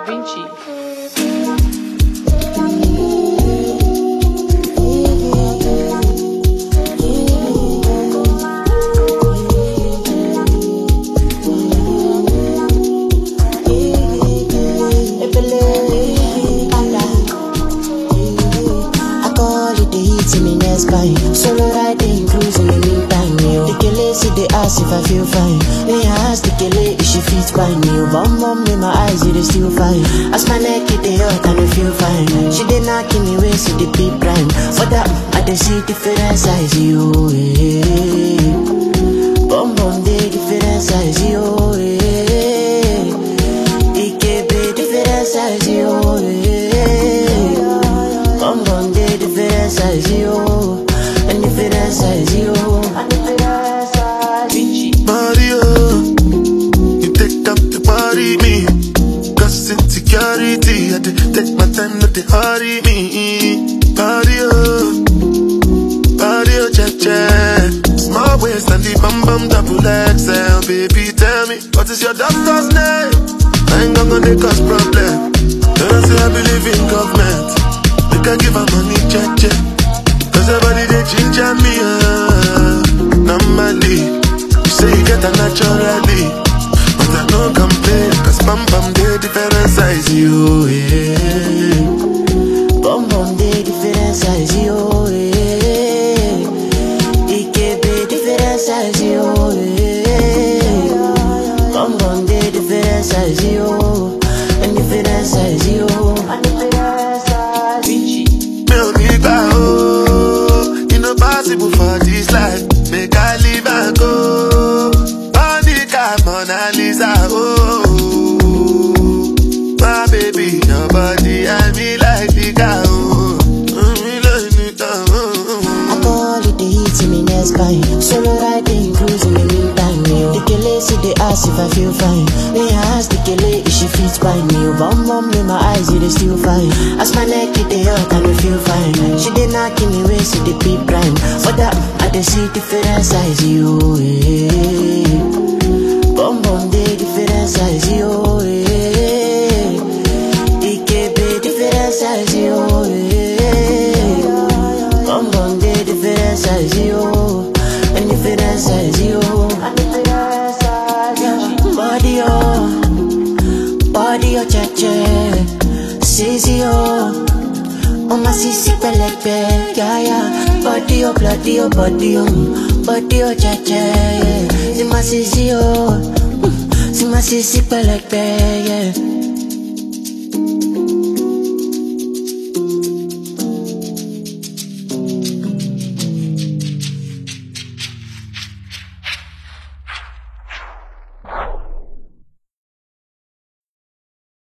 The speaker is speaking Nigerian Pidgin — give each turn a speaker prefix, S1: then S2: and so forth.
S1: Vinci.
S2: Solo riding, cruising in the meantime, yo. The kele see they ask if I feel fine. They ask the kele if she feels fine, yo. Bum in my eyes, it is still fine. As my neck it they hurt and I feel fine. She did not give me way, see the big prime. For that, I dey see different size, yo. Bum they different size, yo. It can be different size, yo. Bum they different size, yo. And if it is size, you
S3: Mario, you take up the party, me. Cause insecurity, I did take my time, not to hurry me. Mario, check. Small waist and the bum double XL. Baby, tell me, what is your doctor's name? I ain't gonna make us problem. Don't say I believe in government. We can give her money, check. Cause everybody they ginger me, normally. You say you get a naturally, but I don't complain. Cause bum they different size, you, yeah.
S2: Bum they different size, you, yeah. It can be different size, you, yeah. Bum they different size, you. And different size, you. And different size, Vinci.
S3: Possible for this life, make I live and go. On the car, Mona Lisa, oh. My baby, your body, I me like the car, oh.
S2: I call it the heat in me next time. Solo riding, cruising in the meantime, yo. The kele see they ask if I feel fine. They ask the kele if she feels fine, yo. Bum in my eyes, it is still fine. As my neck it they hurt and I feel fine. She did not give me way, see the big prime. For that, I dey see different size, yo. Bum they different size, yo. It can be different size, yo. Bum they different size, yo. And different size, yo. And different size, yo. Body, check. Sissy, oh my sissy pelekpe, yeah. Body, bloody, body, check. See my sissy, see my sissy pelekpe, yeah.